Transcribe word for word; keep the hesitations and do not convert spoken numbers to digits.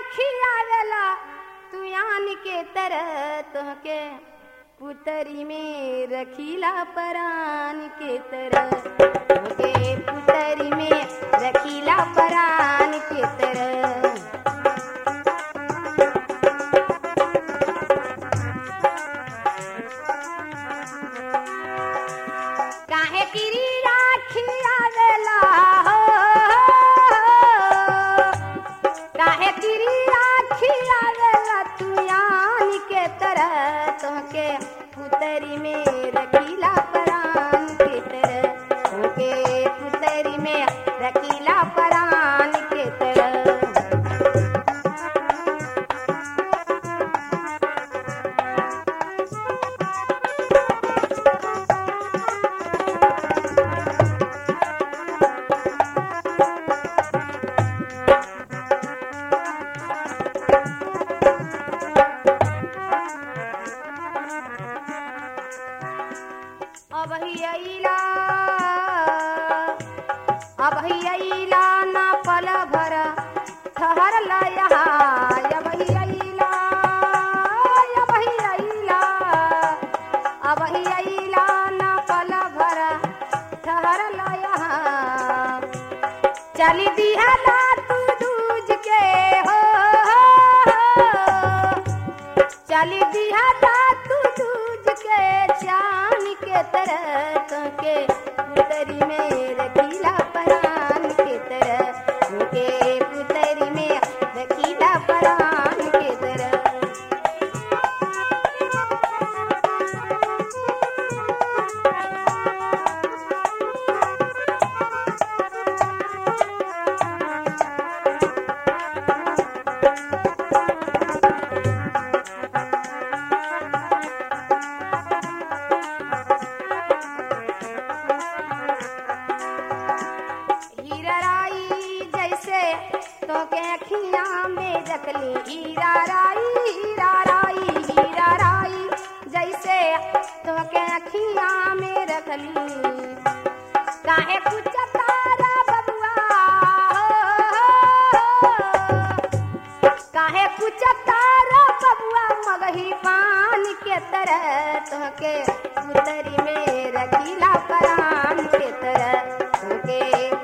खियावेला तू यान के तरह तोहके पुतरी में रखीला परान के तरह तोहके पुतरी में रखीला परान के तरह। काहे किरी राखी आवेला हो काहे किरी राखी आवेला तू यान के तरह तोहके पुतरी में रखीला परान के तरह तोहके पुतरी में रखीला परान के तरह। अब ही अइला अब ही अइला ना पल भर ठहर लया अब ही अइला अब ही अइला अब ही अइला ना पल भर ठहर लया चली दिहला तू दूज के हो चली दिहला तू दूज के चान के तरह तोहके पुतरी में रखीला परान के तरह तोहके पुतरी में रखीला परान के तरह। तोके अखियां में रखली हीरा राई हीरा राई हीरा राई जैसे तोके अखियां में रखली। काहे कुछ तारा बबुआ काहे कुछ तारा बबुआ मगही पान के तरह तोके पुतरी में रखीला परान के तरह तोके